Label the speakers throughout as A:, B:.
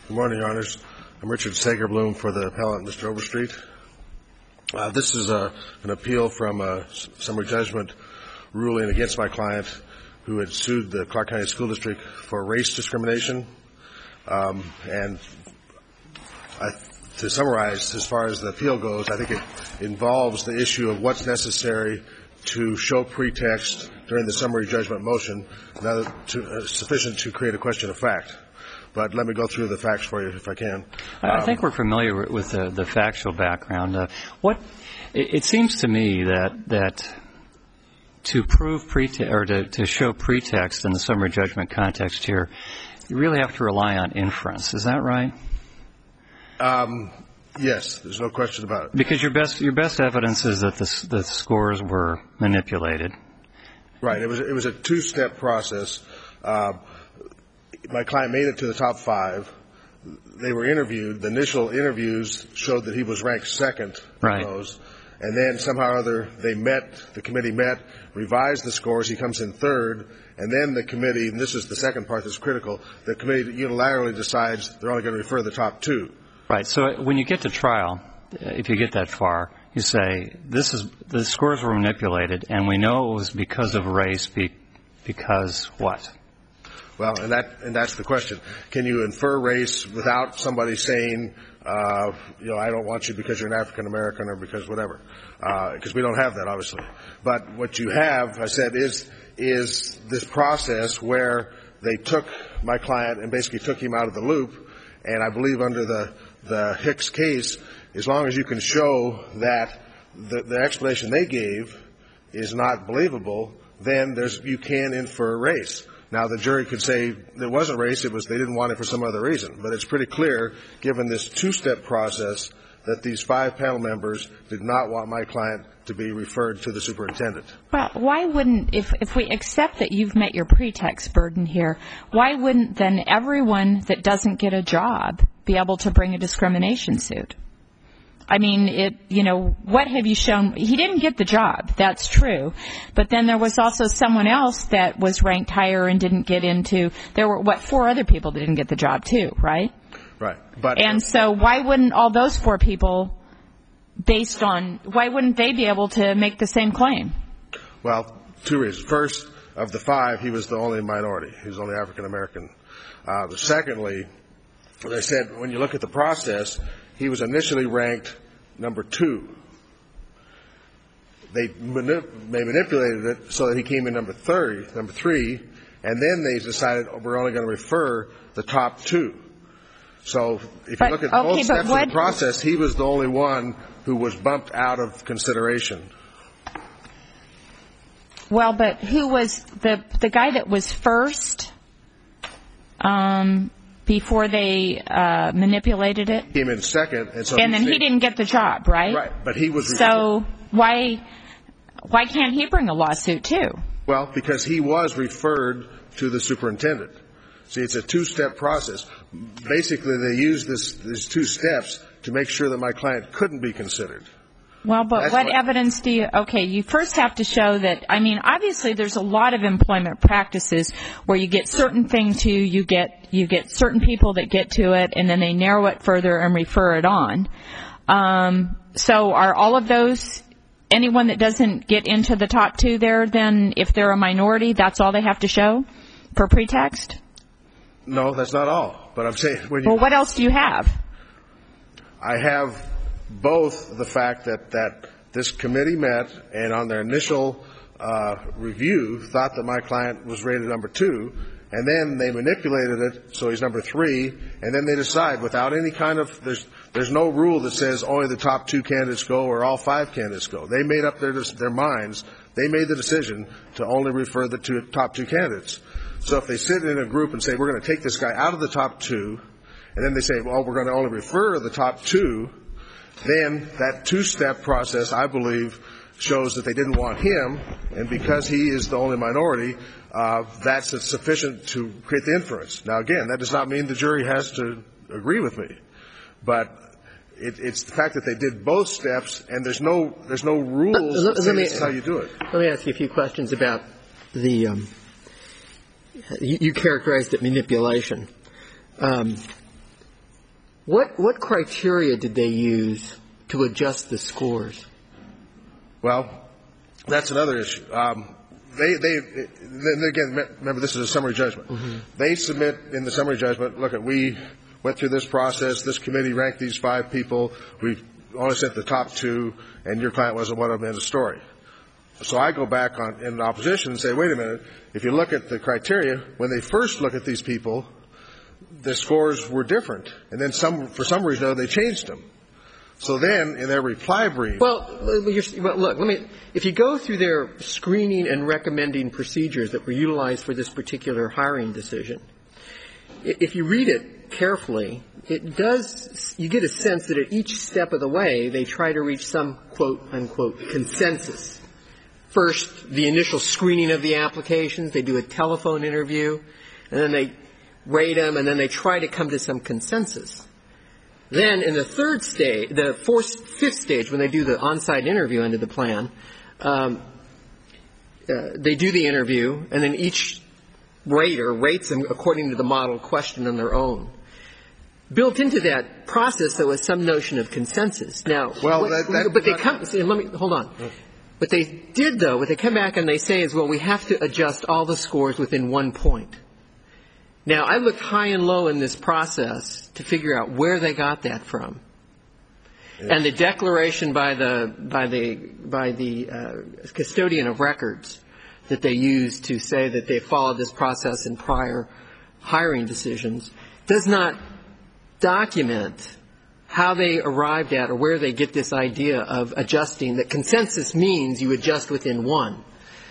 A: Good morning, Your Honors. I'm Richard Sagerbloom for the appellant, Mr. Overstreet. This is an appeal from a summary judgment ruling against my client who had sued the Clark County School District for race discrimination. To summarize, as far as the appeal goes, I think it involves the issue of what's necessary to show pretext during the summary judgment motion, sufficient to create a question of fact. But let me go through the facts for you, if I can.
B: I think we're familiar with the factual background. It seems to me that to prove to show pretext in the summary judgment context here, you really have to rely on inference. Is that right?
A: Yes, there's no question about it.
B: Because your best evidence is that the scores were manipulated.
A: Right. It was a two-step process. My client made it to the top 5. They were interviewed. The initial interviews showed that he was ranked second in those. And then somehow or other the committee met, revised the scores. He comes in third. And then the committee, and this is the second part that's critical, the committee unilaterally decides they're only going to refer the top 2. Right.
B: So when you get to trial, if you get that far, you say the scores were manipulated, and we know it was because of race. Because what?
A: Well, and that's the question. Can you infer race without somebody saying, I don't want you because you're an African American or because whatever? Because we don't have that, obviously. But what you have, I said, is this process where they took my client and basically took him out of the loop. And I believe under the Hicks case, as long as you can show that the explanation they gave is not believable, then you can infer race. Now, the jury could say it wasn't race, it was they didn't want it for some other reason. But it's pretty clear, given this two-step process, that these 5 panel members did not want my client to be referred to the superintendent.
C: Well, why wouldn't, if we accept that you've met your pretext burden here, why wouldn't then everyone that doesn't get a job be able to bring a discrimination suit? I mean, what have you shown? He didn't get the job. That's true. But then there was also someone else that was ranked higher and didn't get into, there were, 4 other people that didn't get the job too, right?
A: Right.
C: And so why wouldn't all those 4 people, why wouldn't they be able to make the same claim?
A: Well, 2 reasons. First, of the 5, he was the only minority. He was only African American. Secondly, as I said, when you look at the process, he was initially ranked number 2. They manipulated it so that he came in number 3, and then they decided we're only going to refer the top 2. So if you look at both steps of the process, he was the only one who was bumped out of consideration.
C: Well, but who was the guy that was first before they manipulated it?
A: He came in second.
C: And then he didn't get the job, right?
A: Right, but he was...
C: So why can't he bring a lawsuit too?
A: Well, because he was referred to the superintendent. See, it's a 2-step process. Basically, they used these 2 steps to make sure that my client couldn't be considered.
C: Well, but what evidence do you... Okay, you first have to show that... I mean, obviously, there's a lot of employment practices where you get certain things you get certain people that get to it, and then they narrow it further and refer it on. So are all of those... Anyone that doesn't get into the top 2 there, then if they're a minority, that's all they have to show for pretext?
A: No, that's not all. But I'm saying...
C: Well, what else do you have?
A: I have both the fact that this committee met and on their initial review thought that my client was rated number 2, and then they manipulated it so he's number 3, and then they decide without any kind of... There's no rule that says only the top 2 candidates go or all 5 candidates go. They made up their minds. They made the decision to only refer the top 2 candidates. So if they sit in a group and say, we're going to take this guy out of the top 2, and then they say, well, we're going to only refer the top 2, then that 2-step process, I believe, shows that they didn't want him, and because he is the only minority, that's sufficient to create the inference. Now, again, that does not mean the jury has to agree with me, but it's the fact that they did both steps, and there's no rules that say this is how you do it.
D: Let me ask you a few questions about you characterized it manipulation. What criteria did they use to adjust the scores?
A: Well, that's another issue. Again, remember, this is a summary judgment. Mm-hmm. They submit in the summary judgment, look, we went through this process, this committee ranked these 5 people, we've only sent the top 2, and your client wasn't one of them in the story. So I go back in opposition and say, wait a minute, if you look at the criteria, when they first look at these people, the scores were different. And then for some reason, they changed them. So then, in their reply brief...
D: Well, look, if you go through their screening and recommending procedures that were utilized for this particular hiring decision, if you read it carefully, you get a sense that at each step of the way, they try to reach some quote-unquote consensus. First, the initial screening of the applications, they do a telephone interview, and then they rate them, and then they try to come to some consensus. Then in the fifth stage, when they do the on-site interview under the plan, they do the interview, and then each rater rates them according to the model question on their own. Built into that process, there was some notion of consensus. Now, hold on. What they did, though, what they come back and they say is, well, we have to adjust all the scores within 1 point. Now, I looked high and low in this process to figure out where they got that from. Yes. And the declaration by the custodian of records that they used to say that they followed this process in prior hiring decisions does not document how they arrived at or where they get this idea of adjusting, that consensus means you adjust within 1.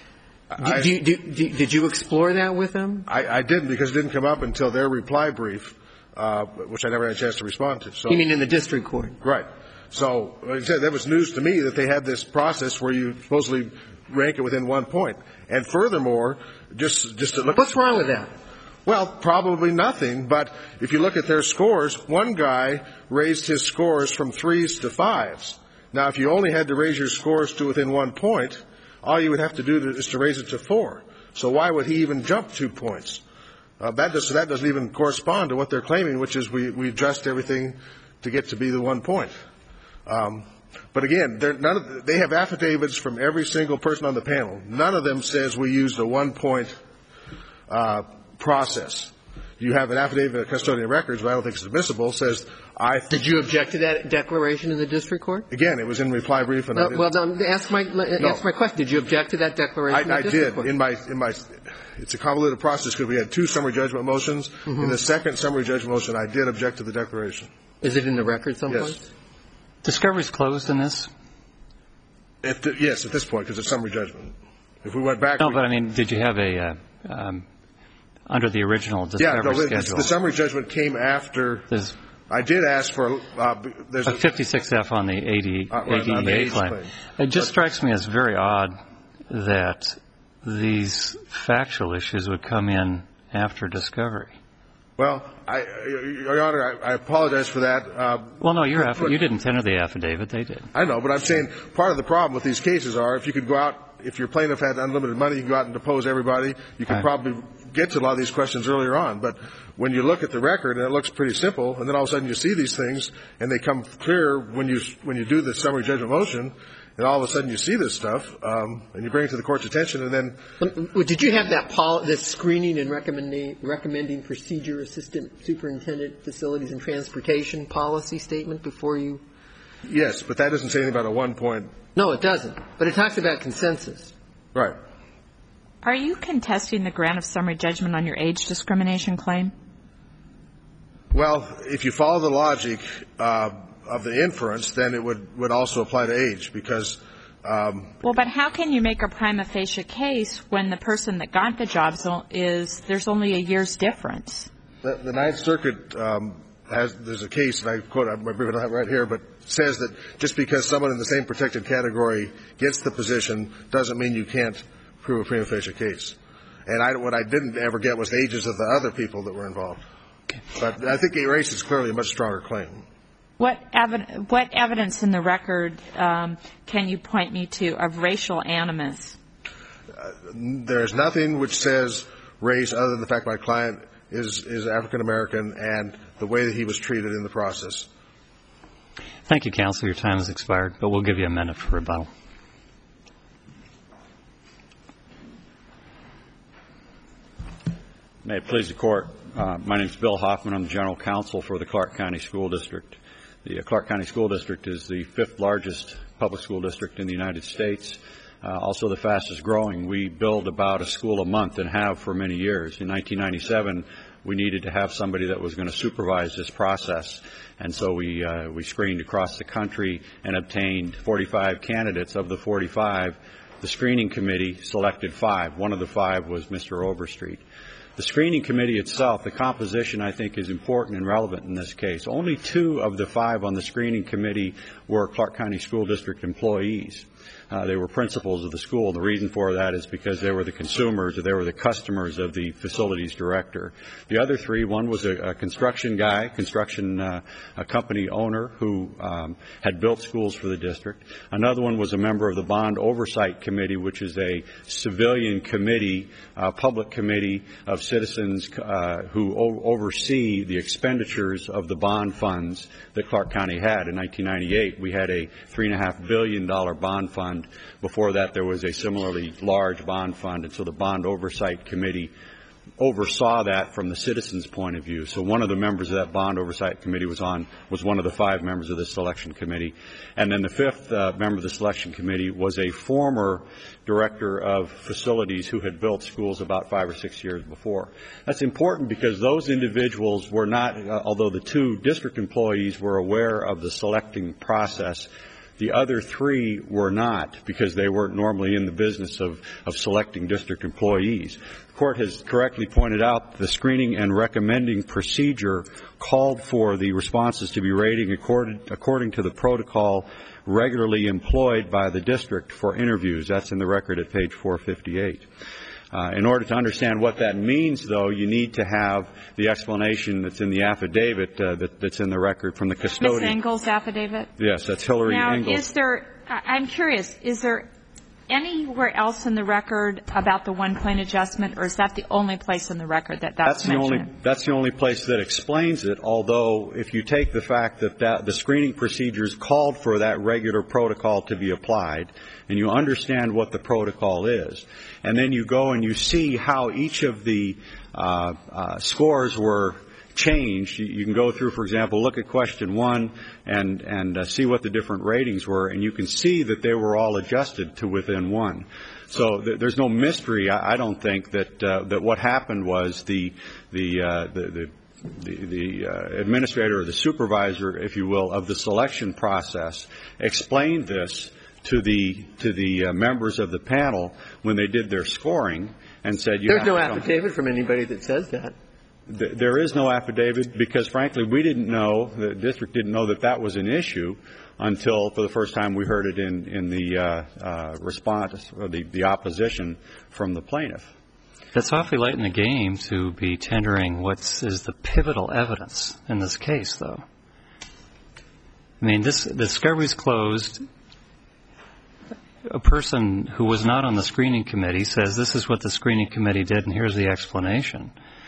D: Did you explore that with them?
A: I didn't, because it didn't come up until their reply brief, which I never had a chance to respond to. So,
D: you mean in the district court?
A: Right. So, like I said, that was news to me that they had this process where you supposedly rank it within 1 point. And furthermore, just to look...
D: What's wrong with that?
A: Well, probably nothing, but if you look at their scores, one guy raised his scores from 3s to 5s. Now, if you only had to raise your scores to within 1 point, all you would have to do is to raise it to 4. So why would he even jump 2 points? That doesn't even correspond to what they're claiming, which is we adjust everything to get to be the 1 point. But again, they have affidavits from every single person on the panel. None of them says we used a 1 point process. You have an affidavit of custodian of records, but I don't think it's admissible, says
D: Did you object to that declaration in the district court?
A: Again, it was in reply brief. And
D: ask my question. Did you object to that declaration in the district court?
A: I did. It's a convoluted process because we had 2 summary judgment motions. Mm-hmm. In the second summary judgment motion, I did object to the declaration.
D: Is it in the record someplace?
A: Yes.
B: Discovery's closed in this?
A: Yes, at this point, because it's summary judgment. If we went back...
B: No, but I mean, did you have under the original discovery schedule?
A: The summary judgment came after... I did ask for... there's
B: a 56F on the ADA claim. It just strikes me as very odd that these factual issues would come in after discovery.
A: Well, Your Honor, I apologize for that.
B: Well, no, you didn't tender the affidavit. They did.
A: I know, but I'm saying part of the problem with these cases are if you could go out, if your plaintiff had unlimited money, you can go out and depose everybody. You could probably get to a lot of these questions earlier on. But when you look at the record, and it looks pretty simple, and then all of a sudden you see these things, and they come clear when you do the summary judgment motion, and all of a sudden you see this stuff, and you bring it to the court's attention, and then...
D: Did you have that screening and recommending procedure assistant superintendent facilities and transportation policy statement before you...
A: Yes, but that doesn't say anything about a 1 point...
D: No, it doesn't. But it talks about consensus.
A: Right.
C: Are you contesting the grant of summary judgment on your age discrimination claim?
A: Well, if you follow the logic of the inference, then it would also apply to age, because...
C: Well, but how can you make a prima facie case when the person that got the job there's only a year's difference?
A: The Ninth Circuit there's a case, and I quote, I don't have it right here, but says that just because someone in the same protected category gets the position doesn't mean you can't prove a prima facie case. And what I didn't ever get was the ages of the other people that were involved. Okay. But I think race is clearly a much stronger claim.
C: What evidence in the record can you point me to of racial animus?
A: There's nothing which says race other than the fact my client is African American and the way that he was treated in the process.
B: Thank you, counsel. Your time has expired, but we'll give you a minute for rebuttal.
E: May it please the Court. My name is Bill Hoffman. I'm the General Counsel for the Clark County School District. The Clark County School District is the 5th largest public school district in the United States, also the fastest growing. We build about a school a month and have for many years. In 1997, we needed to have somebody that was going to supervise this process, and so we screened across the country and obtained 45 candidates. Of the 45, the screening committee selected 5. One of the 5 was Mr. Overstreet. The screening committee itself, the composition, I think, is important and relevant in this case. Only 2 of the 5 on the screening committee were Clark County School District employees. They were principals of the school. The reason for that is because they were the consumers or they were the customers of the facilities director. The other 3, one was a construction guy, a company owner who had built schools for the district. Another one was a member of the Bond Oversight Committee, which is a civilian committee, public committee of citizens who oversee the expenditures of the bond funds that Clark County had. In 1998, we had a $3.5 billion bond fund. Before that, there was a similarly large bond fund, and so the Bond Oversight Committee oversaw that from the citizens' point of view. So one of the members of that Bond Oversight Committee was one of the 5 members of the selection committee. And then the 5th member of the selection committee was a former director of facilities who had built schools about 5 or 6 years before. That's important because those individuals were not, although the 2 district employees were aware of the selecting process, the other 3 were not, because they weren't normally in the business of selecting district employees. The Court has correctly pointed out the screening and recommending procedure called for the responses to be rated according to the protocol regularly employed by the district for interviews. That's in the record at page 458. In order to understand what that means, though, you need to have the explanation that's in the affidavit that's in the record from the custodian.
C: Ms. Engel's affidavit?
E: Yes, that's Hillary Engel's.
C: Now, I'm curious, is there anywhere else in the record about the 1-point adjustment, or is that the only place in the record that's mentioned?
E: That's the only place that explains it, although if you take the fact that the screening procedures called for that regular protocol to be applied, and you understand what the protocol is, and then you go and you see how each of the scores were changed. You can go through, for example, look at question 1 and see what the different ratings were, and you can see that they were all adjusted to within 1. So there's no mystery, I don't think, that what happened was the administrator or the supervisor, if you will, of the selection process explained this to the members of the panel when they did their scoring and said,
D: there's no affidavit from anybody that says that.
E: There is no affidavit because, frankly, we didn't know, the district didn't know that was an issue until, for the first time, we heard it in the response, or the opposition from the plaintiff.
B: It's awfully late in the game to be tendering what is the pivotal evidence in this case, though. I mean, the discovery's closed. A person who was not on the screening committee says this is what the screening committee did, and here's the explanation.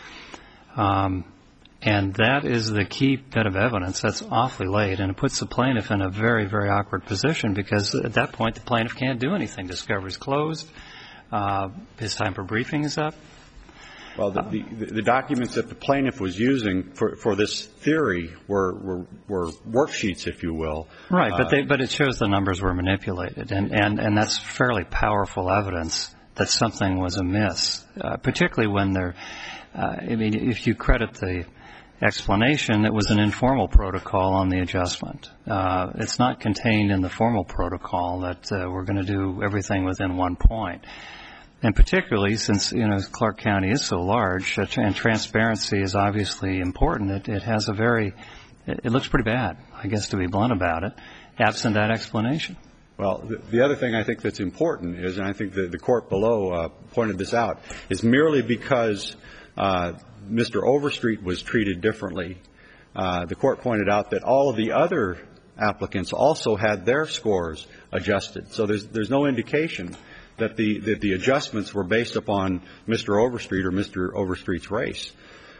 B: And that is the key bit of evidence. That's awfully late, and it puts the plaintiff in a very, very awkward position because at that point the plaintiff can't do anything. Discovery's closed. His time for briefing is up.
E: Well, the documents that the plaintiff was using for this theory were worksheets, if you will.
B: Right, but it shows the numbers were manipulated, and that's fairly powerful evidence that something was amiss, particularly when they're I mean, if you credit the explanation, it was an informal protocol on the adjustment. It's not contained in the formal protocol that we're going to do everything within 1 point. And particularly since, Clark County is so large and transparency is obviously important, it has it looks pretty bad, I guess, to be blunt about it, absent that explanation.
E: Well, the other thing I think that's important is, and I think the court below pointed this out, is merely because Mr. Overstreet was treated differently, the court pointed out that all of the other applicants also had their scores adjusted. So there's no indication that the adjustments were based upon Mr. Overstreet or Mr. Overstreet's race.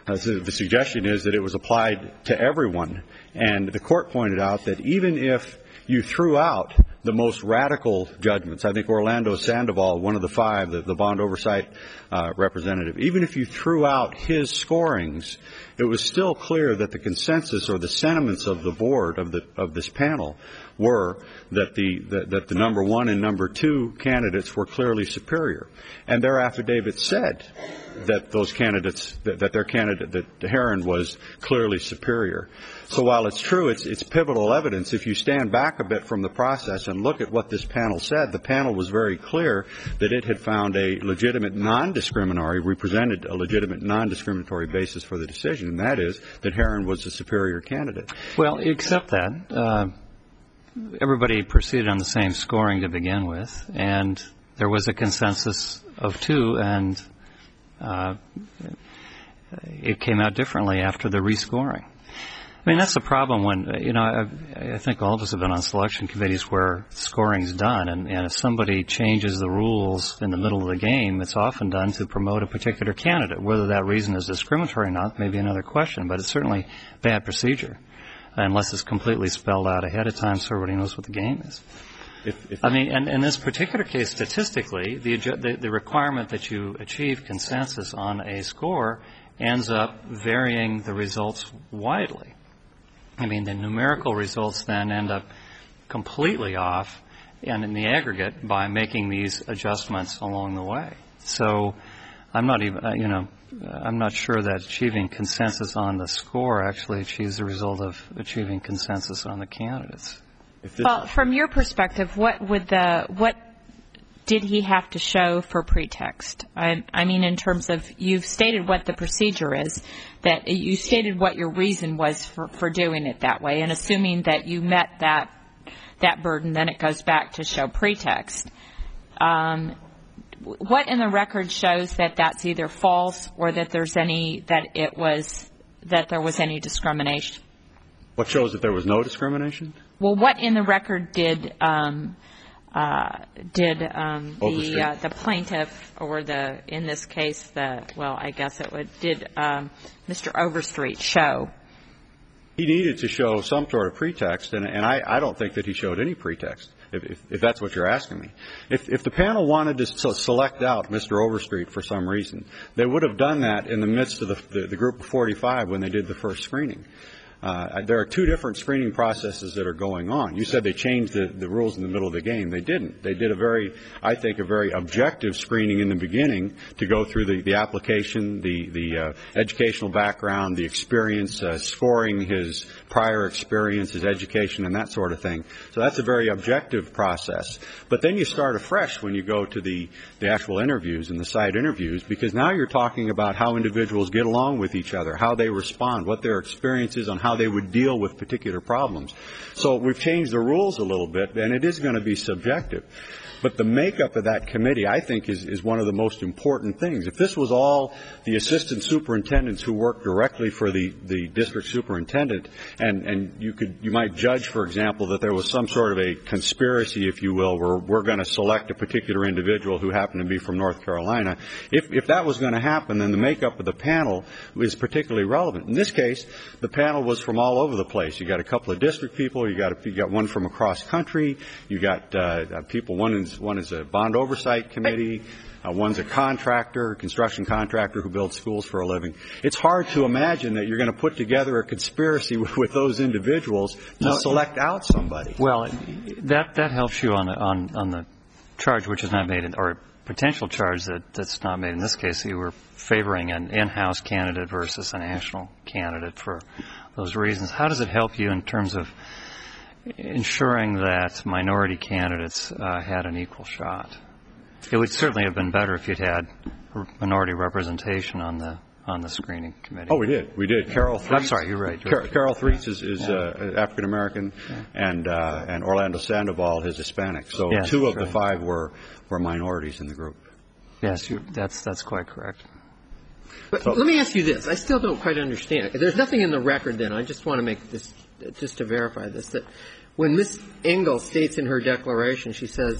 E: The suggestion is that it was applied to everyone. And the court pointed out that even if you threw out the most radical judgments, I think Orlando Sandoval, one of the five, the bond oversight representative, even if you threw out his scorings, it was still clear that the consensus or the sentiments of the board of this panel were that the number one and number two candidates were clearly superior. And their affidavit said that those candidates, that their candidate, that Herron was clearly superior. So while it's true, it's pivotal evidence. If you stand back a bit from the process and look at what this panel said, the panel was very clear that it had found a legitimate non-discriminatory, represented a legitimate non-discriminatory basis for the decision, and that is that Herron was the superior candidate.
B: Well, except that, everybody proceeded on the same scoring to begin with, and there was a consensus of two, and it came out differently after the rescoring. I mean, that's the problem when, I think all of us have been on selection committees where scoring's done, and if somebody changes the rules in the middle of the game, it's often done to promote a particular candidate. Whether that reason is discriminatory or not may be another question, but it's certainly bad procedure, unless it's completely spelled out ahead of time so everybody knows what the game is. I mean, and in this particular case, statistically, the requirement that you achieve consensus on a score ends up varying the results widely. I mean, the numerical results then end up completely off, and in the aggregate, by making these adjustments along the way. So I'm not even, I'm not sure that achieving consensus on the score actually achieves the result of achieving consensus on the candidates.
C: Well, from your perspective, what did he have to show for pretext? I mean, in terms of, you've stated what the procedure is, that you stated what your reason was for doing it that way, and assuming that you met that burden, then it goes back to show pretext. What in the record shows that that's either false or that there was any discrimination?
E: What shows that there was no discrimination?
C: Well, what in the record did the plaintiff, or in this case, did Mr. Overstreet show?
E: He needed to show some sort of pretext, and I don't think that he showed any pretext, if that's what you're asking me. If the panel wanted to select out Mr. Overstreet for some reason, they would have done that in the midst of the group of 45 when they did the first screening. There are two different screening processes that are going on. You said they changed the rules in the middle of the game. They didn't. They did a very objective screening in the beginning to go through the application, the educational background, the experience, scoring his prior experience, his education, and that sort of thing. So that's a very objective process. But then you start afresh when you go to the actual interviews and the side interviews, because now you're talking about how individuals get along with each other, how they respond, what their experience is on how they would deal with particular problems. So we've changed the rules a little bit, and it is going to be subjective. But the makeup of that committee, I think, is one of the most important things. If this was all the assistant superintendents who work directly for the district superintendent, and you might judge, for example, that there was some sort of a conspiracy, if you will, where we're going to select a particular individual who happened to be from North Carolina. If that was going to happen, then the makeup of the panel is particularly relevant. In this case, the panel was from all over the place. You got a couple of district people. You got one from across country. You got people. One is a bond oversight committee. One's a construction contractor who builds schools for a living. It's hard to imagine that you're going to put together a conspiracy with those individuals to select out somebody.
B: Well, that helps you on the charge which is not made, or potential charge that's not made in this case. You were favoring an in-house candidate versus a national candidate for those reasons. How does it help you in terms of ensuring that minority candidates had an equal shot? It would certainly have been better if you'd had minority representation on the screening committee.
E: Oh, we did. Carol Threets.
B: I'm sorry, you're right.
E: Carol Threets is African American, and Orlando Sandoval is Hispanic. So two of the five were minorities in the group.
B: Yes, that's quite correct.
D: But let me ask you this. I still don't quite understand. There's nothing in the record then. I just want to make this, just to verify this, that when Ms. Engel states in her declaration, she says,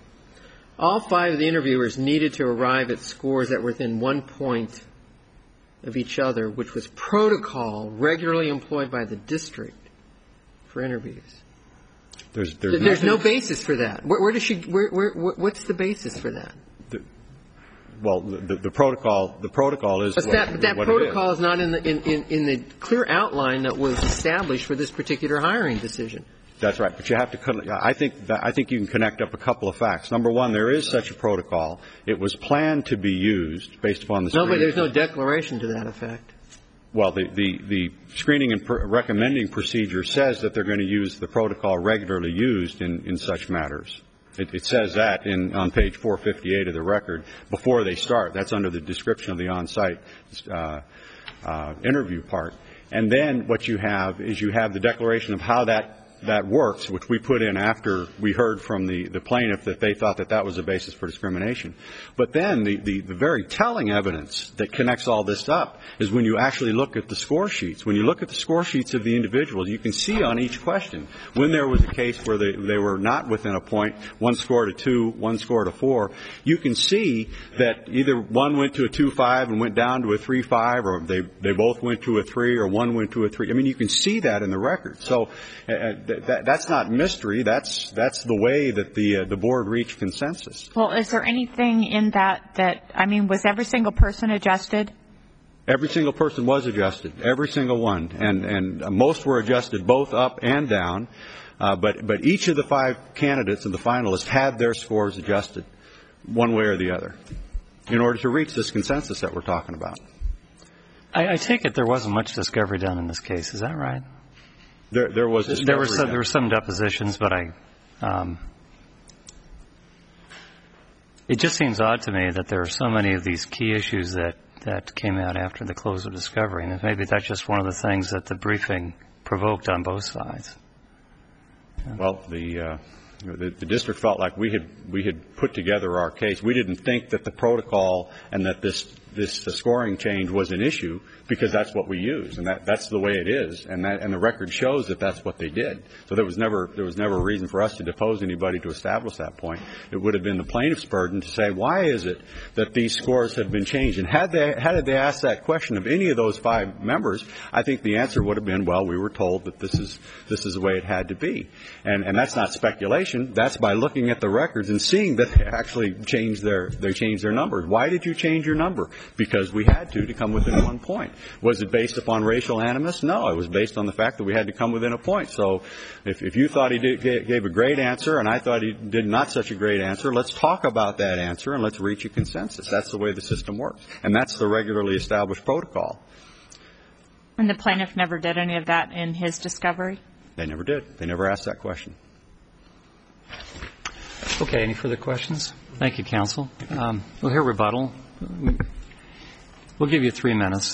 D: all five of the interviewers needed to arrive at scores that were within 1 point of each other, which was protocol regularly employed by the district for interviews. There's no basis for that. Where does she? What's the basis for that?
E: Well, the protocol is.
D: But that protocol is not in the clear outline that was established for this particular hiring decision.
E: That's right, but you have to. I think you can connect up a couple of facts. Number one, there is such a protocol. It was planned to be used based upon the.
D: No, but there's no declaration to that effect.
E: Well, the screening and recommending procedure says that they're going to use the protocol regularly used in such matters. It says that on page 458 of the record before they start. That's under the description of the on-site interview part. And then what you have is you have the declaration of how that works, which we put in after we heard from the plaintiff that they thought that was a basis for discrimination. But then the very telling evidence that connects all this up is when you actually look at the score sheets. When you look at the score sheets of the individuals, you can see on each question when there was a case where they were not within a point, one scored a 2, one scored a 4, you can see that either one went to a 2.5 and went down to a 3.5, or they both went to a 3, or one went to a 3. I mean, you can see that in the record. So that's not mystery. That's the way that the board reached consensus.
C: Well, is there anything in that was every single person adjusted?
E: Every single person was adjusted, every single one, and most were adjusted both up and down. But each of the 5 candidates and the finalists had their scores adjusted, one way or the other, in order to reach this consensus that we're talking about.
B: I take it there wasn't much discovery done in this case. Is that right?
E: There was discovery.
B: There were some depositions, but it just seems odd to me that there are so many of these key issues that came out after the close of discovery, and maybe that's just one of the things that the briefing provoked on both sides.
E: Well, the district felt like we had put together our case. We didn't think that the protocol and that this scoring change was an issue, because that's what we use, and that's the way it is, and the record shows that that's what they did. So there was never a reason for us to depose anybody to establish that point. It would have been the plaintiff's burden to say, why is it that these scores have been changed? And had they asked that question of any of those 5 members, I think the answer would have been, well, we were told that this is the way it had to be, and that's not speculation. That's by looking at the records and seeing that they actually changed their numbers. Why did you change your number? Because we had to come within 1 point. Was it based upon racial animus? No, it was based on the fact that we had to come within a point. So if you thought he gave a great answer and I thought he did not such a great answer, let's talk about that answer and let's reach a consensus. That's the way the system works, and that's the regularly established protocol.
C: And the plaintiff never did any of that in his discovery?
E: They never did. They never asked that question.
B: Okay, any further questions? Thank you, counsel. We'll hear rebuttal. We'll give you 3 minutes.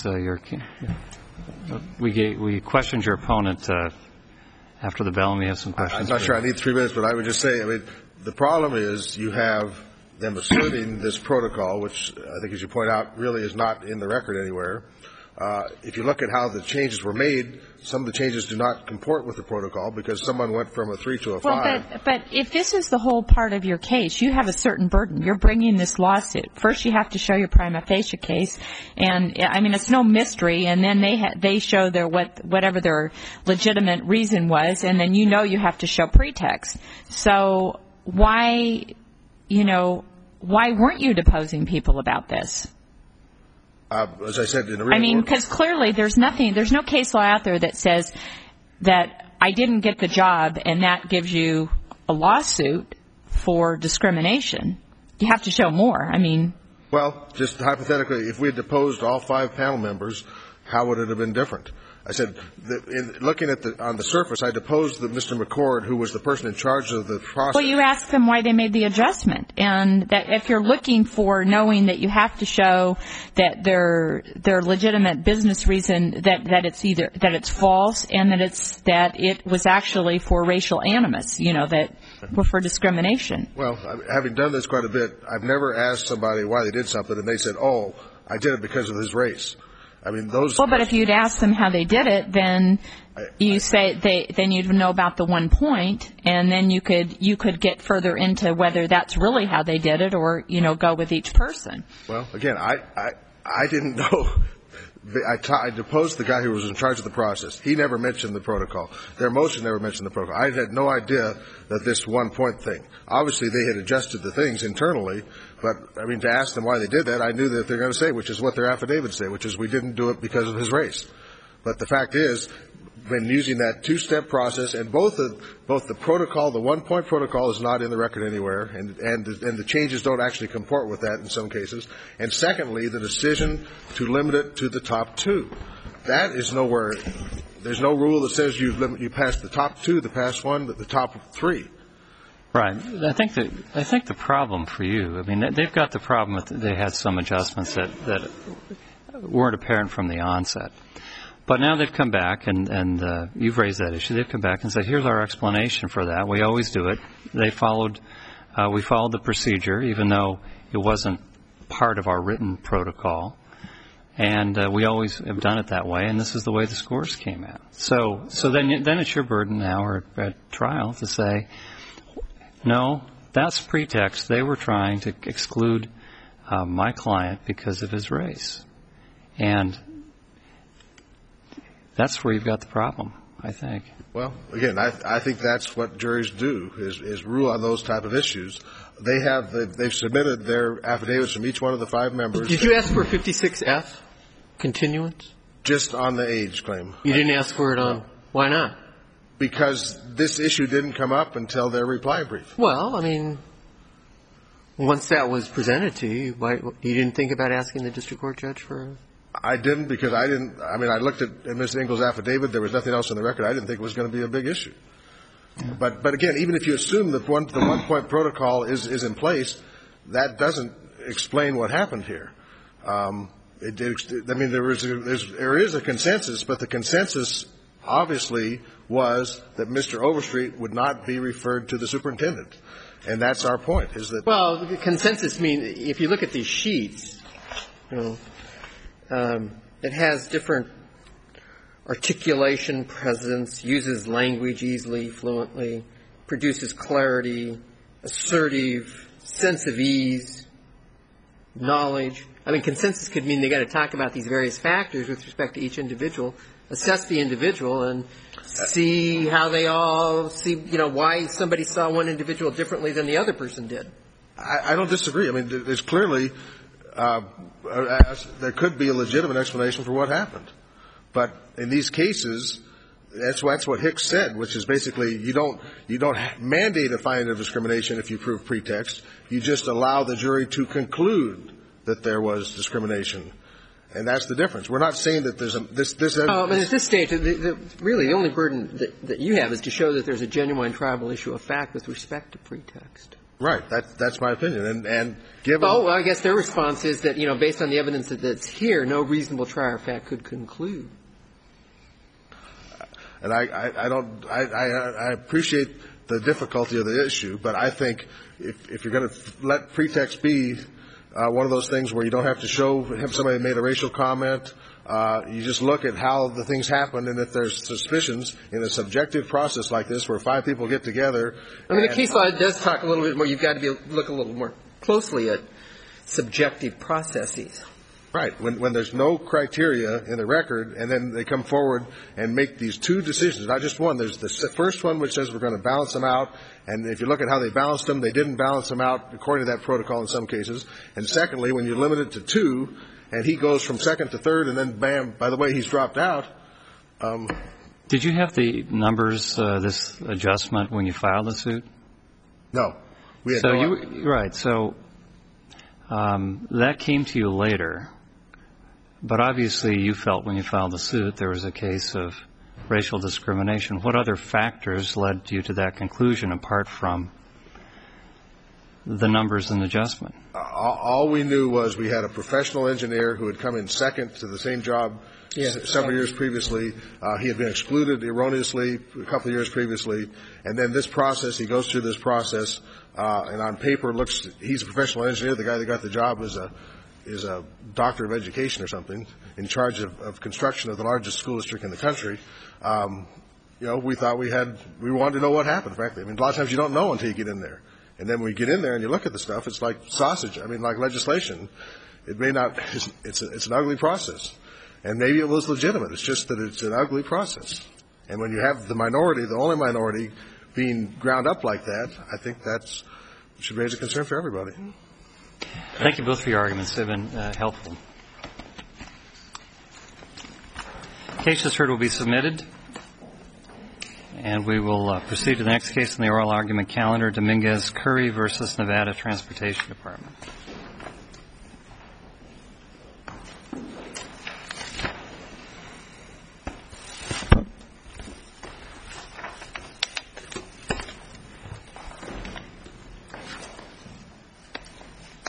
B: We questioned your opponent after the bell, and we have some questions.
A: I'm not sure I need 3 minutes, but I would just say, the problem is you have them asserting this protocol, which I think, as you point out, really is not in the record anywhere. If you look at how the changes were made, some of the changes do not comport with the protocol because someone went from a 3 to a 5.
C: Well, but if this is the whole part of your case, you have a certain burden. You're bringing this lawsuit. First, you have to show your prima facie case, and it's no mystery. And then they show their whatever their legitimate reason was, and then you have to show pretext. So why weren't you deposing people about this?
A: As I said, in the real world,
C: because clearly there's no case law out there that says that I didn't get the job and that gives you a lawsuit for discrimination. You have to show more.
A: Well, just hypothetically, if we had deposed all 5 panel members, how would it have been different? I said, looking on the surface, I deposed Mr. McCord, who was the person in charge of the process. Well,
C: you asked them why they made the adjustment, and that if you're looking for knowing that you have to show that their legitimate business reason that it's false and that it was actually for racial animus, that were for discrimination.
A: Well, having done this quite a bit, I've never asked somebody why they did something, and they said, "Oh, I did it because of his race." Well, but if you'd asked them how they did it, then then you'd know about the 1 point, and then you could get further into whether that's really how they did it, or go with each person. Well, again, I didn't know I deposed the guy who was in charge of the process. He never mentioned the protocol. Their motion never mentioned the protocol. I had no idea that this 1 point thing. Obviously, they had adjusted the things internally, but, I mean, to ask them why they did that, I knew that they're going to say, which is what their affidavits say, which is we didn't do it because of his race. But the fact is, when using that two-step process, and both the protocol, the 1 point protocol is not in the record anywhere, and the changes don't actually comport with that in some cases. And secondly, the decision to limit it to the top two. That is nowhere. There's no rule that says you pass the top two, the pass one, the top three.
B: Right. I think the problem for you, I mean, they've got the problem that they had some adjustments that weren't apparent from the onset. But now they've come back, and you've raised that issue. They've come back and said, here's our explanation for that. We always do it. We followed the procedure, even though it wasn't part of our written protocol. And we always have done it that way, and this is the way the scores came out. So then it's your burden now, or at trial, to say, no, that's pretext. They were trying to exclude my client because of his race. And that's where you've got the problem, I think.
A: Well, again, I think that's what juries do, is rule on those type of issues. They've submitted their affidavits from each one of the 5 members.
D: Did you ask for a 56F continuance?
A: Just on the age claim.
D: You didn't ask for it on, why not?
A: Because this issue didn't come up until their reply brief.
D: Well, I mean, once that was presented to you, you didn't think about asking the district court judge for?
A: I didn't, because I looked at Ms. Engel's affidavit. There was nothing else in the record. I didn't think it was going to be a big issue. Yeah. But again, even if you assume that the 1 point protocol is in place, that doesn't explain what happened here. There is a consensus, but the consensus obviously was that Mr. Overstreet would not be referred to the superintendent. And that's our point, is that.
D: Well, the consensus means, if you look at these sheets, it has different articulation, presence, uses language easily, fluently, produces clarity, assertive, sense of ease, knowledge. I mean, consensus could mean they got to talk about these various factors with respect to each individual, assess the individual, and see how they all see, why somebody saw one individual differently than the other person did.
A: I don't disagree. I mean, there's clearly there could be a legitimate explanation for what happened. But in these cases, that's what Hicks said, which is basically you don't mandate a finding of discrimination if you prove pretext. You just allow the jury to conclude that there was discrimination. And that's the difference. We're not saying that there's this.
D: At this stage, really, the only burden that you have is to show that there's a genuine tribal issue of fact with respect to pretext.
A: Right. That's my opinion. And given.
D: Oh, well, I guess their response is that, based on the evidence that's here, no reasonable trier of fact could conclude.
A: And I appreciate the difficulty of the issue, but I think if you're going to let pretext be one of those things where you don't have to show somebody made a racial comment, you just look at how the things happen, and if there's suspicions in a subjective process like this where 5 people get together.
D: I mean, the case law does talk a little bit more. You've got to look a little more closely at subjective processes.
A: Right. When there's no criteria in the record, and then they come forward and make these 2 decisions, not just one. There's the first one which says we're going to balance them out, and if you look at how they balanced them, they didn't balance them out according to that protocol in some cases. And secondly, when you limit it to 2, and he goes from second to third, and then bam, by the way, he's dropped out.
B: Did you have the numbers, this adjustment, when you filed the suit?
A: No. We had
B: right. So that came to you later. But obviously you felt when you filed the suit there was a case of racial discrimination. What other factors led you to that conclusion apart from the numbers and adjustment?
A: All we knew was we had a professional engineer who had come in second to the same job several years previously. He had been excluded erroneously a couple of years previously. And then this process, he goes through this process, and on paper he's a professional engineer. The guy that got the job is a doctor of education or something, in charge of construction of the largest school district in the country. We thought we wanted to know what happened, frankly. I mean, a lot of times you don't know until you get in there. And then when you get in there and you look at the stuff, it's like sausage. I mean, like legislation. It may not, it's an ugly process. And maybe it was legitimate. It's just that it's an ugly process. And when you have the minority, the only minority, being ground up like that, I think that should raise a concern for everybody.
B: Thank you both for your arguments. They've been helpful. The case just heard will be submitted. And we will proceed to the next case in the oral argument calendar, Dominguez-Curry versus Nevada Transportation Department.